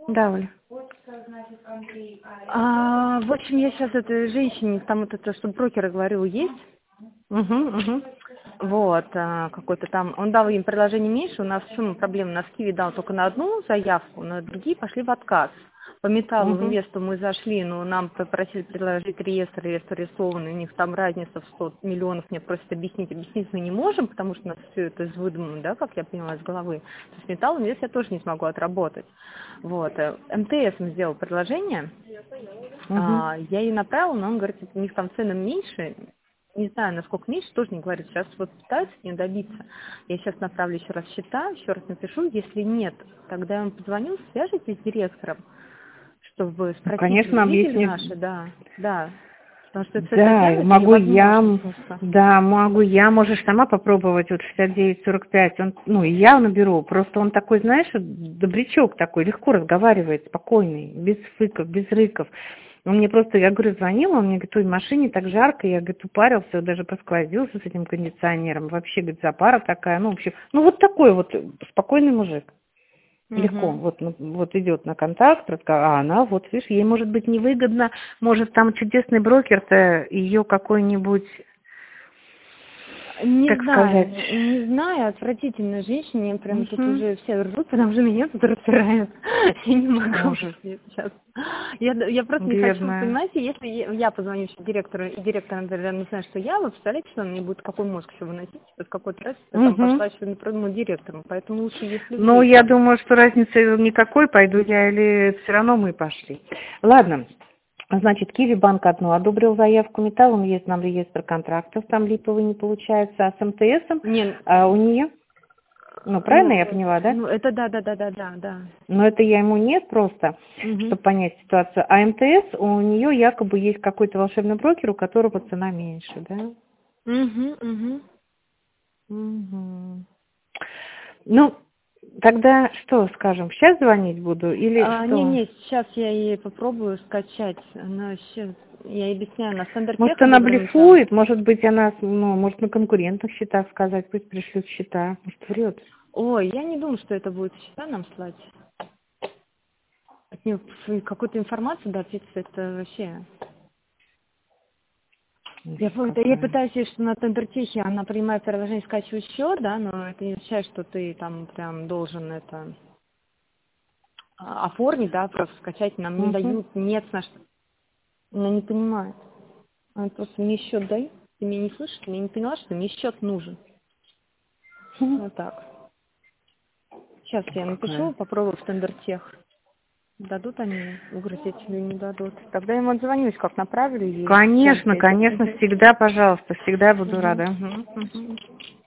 Да, Оля. В общем, я сейчас этой женщине, там вот это, что брокер говорил, есть. Угу. Вот, какой-то там, он дал им предложение меньше, у нас в чем проблема, на Киви дал только на одну заявку, но другие пошли в отказ. По металлу инвесту мы зашли, но нам попросили предложить реестр рисованный, у них там разница в 100 миллионов, мне просят объяснить мы не можем, потому что у нас все это из выдумано, да, как я поняла, из головы. То есть металл инвест я тоже не смогу отработать. Вот, МТС им сделал предложение, я ей направила, но он говорит, у них там цены меньше, не знаю, насколько меньше, тоже не говорит. Сейчас вот пытаются не добиться. Я сейчас направлю еще раз счета, еще раз напишу. Если нет, тогда я вам позвоню, свяжитесь с директором, чтобы спросить, Конечно, родители объясню. наши, да. Потому что это Да, это могу я, невозможно просто. да, могу я, можешь сама попробовать, вот 69-45, он, ну, и я наберу, просто он такой, знаешь, добрячок такой, легко разговаривает, спокойный, без фыков, без рыков. Он мне просто, я говорю, звонил, он мне говорит, ой, в машине так жарко, я, говорит, упарился, даже посквозился с этим кондиционером, вообще, говорит, запара такая, ну, в общем, ну, вот такой вот спокойный мужик. Легко, вот идет на контакт, а она, вот видишь, ей может быть невыгодно, может там чудесный брокер-то ее какой-нибудь, Не как сказать. знаю, отвратительная женщина, прям тут уже все рвут, потому что меня тут распирают. Я не могу Ужас. сейчас. Я просто не хочу, Бедная. понимаете, если я позвоню сейчас директору, и директор, например, не знает, что я, вы представляете, что он мне будет какой мозг еще выносить, с какой-то раз я там пошла еще на прямому директору, поэтому лучше, если Ну, вы. я думаю, что разницы никакой, пойду я или все равно мы пошли. Ладно. Значит, Киви банк одну одобрил заявку, металлом есть нам реестр контрактов, там липовый не получается, а с МТСом у нее, ну, правильно я поняла, да? Ну, это да. Но это я ему нет просто, чтобы понять ситуацию. А МТС, у нее якобы есть какой-то волшебный брокер, у которого цена меньше, да? Ну, тогда что скажем, сейчас звонить буду или что? Не, сейчас я ей попробую скачать. Она сейчас, я ей объясняю, на Может, Стендертех она одобрен металл. блефует, может быть, она, ну, может, на конкурентных счетах сказать, пусть пришлют счета, может, врет. Ой, я не думаю, что это будет счета нам слать. От нее какую-то информацию добиться, это вообще. Я пытаюсь, ей, что на Тендертехе она принимает приложение, скачивает счет, да, но это не означает, что ты там прям должен это оформить, да, просто скачать нам не дают, нет, она не понимает. Она просто мне счет дает, ты меня не слышишь, ты меня не поняла, что мне счет нужен. Вот так. Сейчас я напишу, попробую в Тендертех. Дадут они выгрузить или не дадут. Тогда я ему отзвонюсь, как направили. Конечно, конечно, всегда, пожалуйста, всегда буду рада.